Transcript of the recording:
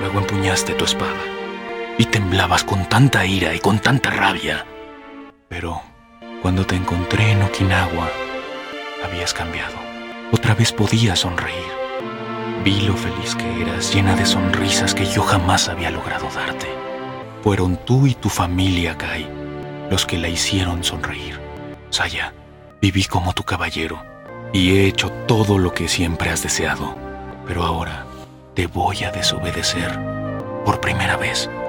Luego empuñaste tu espada y temblabas con tanta ira y con tanta rabia. Pero cuando te encontré en Okinawa, habías cambiado. Otra vez podías sonreír. Vi lo feliz que eras, llena de sonrisas que yo jamás había logrado darte. Fueron tú y tu familia, Kai, los que la hicieron sonreír. Saya, viví como tu caballero y he hecho todo lo que siempre has deseado. Pero ahora te voy a desobedecer por primera vez.